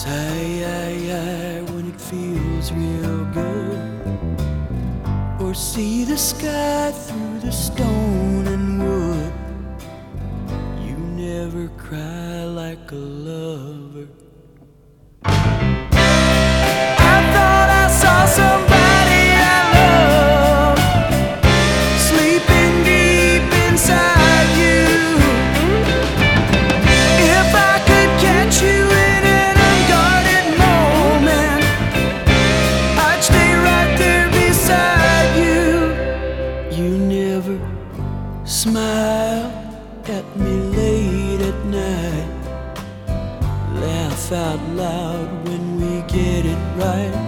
Sigh when it feels real good, or see the sky through the stone and wood. You never cry like a lover. I thought I saw somebody I love sleeping deep inside you. If I could catch you in an unguarded moment, I'd stay right there beside you. You never smile at me late at night, laugh out loud when we get it right.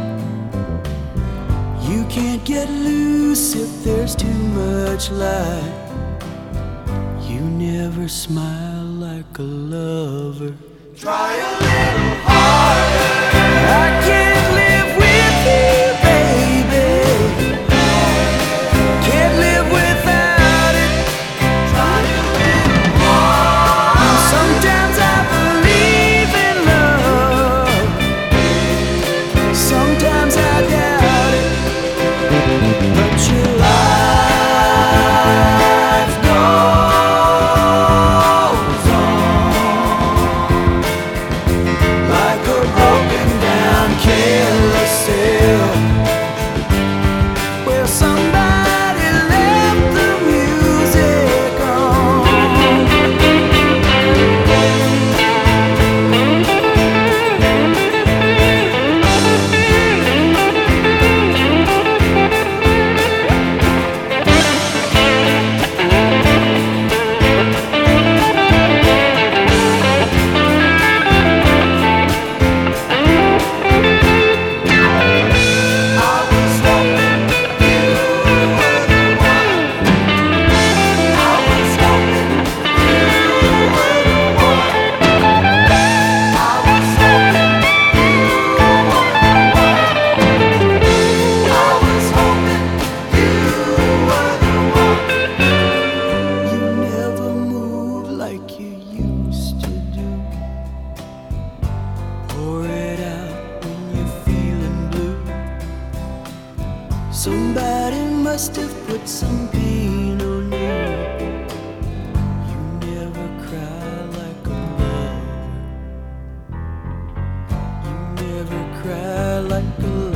You can't get loose if there's too much light. You never smile like a lover. Try a little harder. I can't live with you, baby. Can't live without it. Try a little harder. Sometimes I believe in love, sometimes I doubt it. But your life goes on like a broken down carousel, where somebody left the music on. Somebody must have put some pain on you. You never cry like a lover. You never cry like a lover.